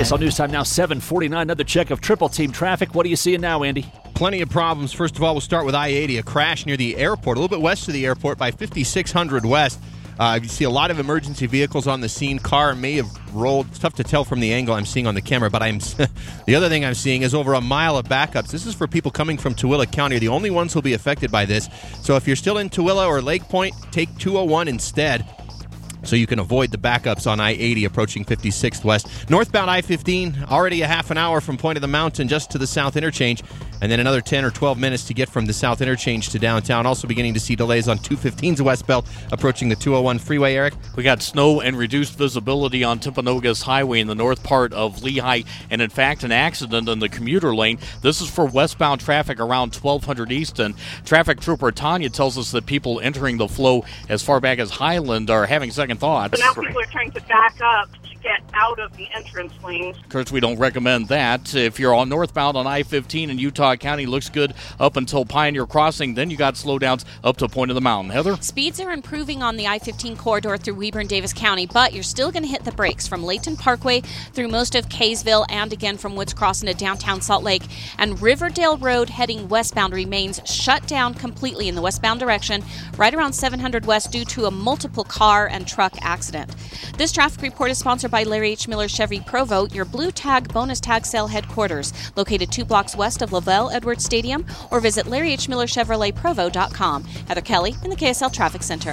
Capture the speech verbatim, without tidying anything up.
S L News Time now seven forty-nine. Another check of triple team traffic. What are you seeing now, Andy? Plenty of problems. First of all, we'll start with I eighty, a crash near the airport, a little bit west of the airport by fifty-six hundred West. Uh, you see a lot of emergency vehicles on the scene. Car may have rolled. It's tough to tell from the angle I'm seeing on the camera, but I'm the other thing I'm seeing is over a mile of backups. This is for people coming from Tooele County. The only ones who'll be affected by this. So if you're still in Tooele or Lake Point, take two oh one instead, so you can avoid the backups on I eighty approaching fifty-sixth West. Northbound I fifteen, already a half an hour from Point of the Mountain just to the South Interchange, and then another ten or twelve minutes to get from the South Interchange to downtown. Also beginning to see delays on two fifteen's westbound approaching the two oh one freeway, Eric. We got snow and reduced visibility on Timpanogos Highway in the north part of Lehigh, and in fact an accident in the commuter lane. This is for westbound traffic around twelve hundred Easton. Traffic Trooper Tanya tells us that people entering the flow as far back as Highland are having second thoughts. So now people are trying to back up to get out of the entrance lanes. Of course, we don't recommend that. If you're on northbound on I fifteen in Utah County, looks good up until Pioneer Crossing. Then you got slowdowns up to Point of the Mountain. Heather? Speeds are improving on the I fifteen corridor through Weber and Davis County, but you're still going to hit the brakes from Layton Parkway through most of Kaysville and again from Woods Cross into downtown Salt Lake. And Riverdale Road heading westbound remains shut down completely in the westbound direction right around seven hundred West due to a multiple car and truck accident. This traffic report is sponsored by Larry H. Miller Chevy Provo, your Blue Tag bonus tag sale headquarters, located two blocks west of Lavelle Edwards Stadium, or visit larry h miller chevrolet provo dot com. Heather Kelly in the K S L Traffic Center.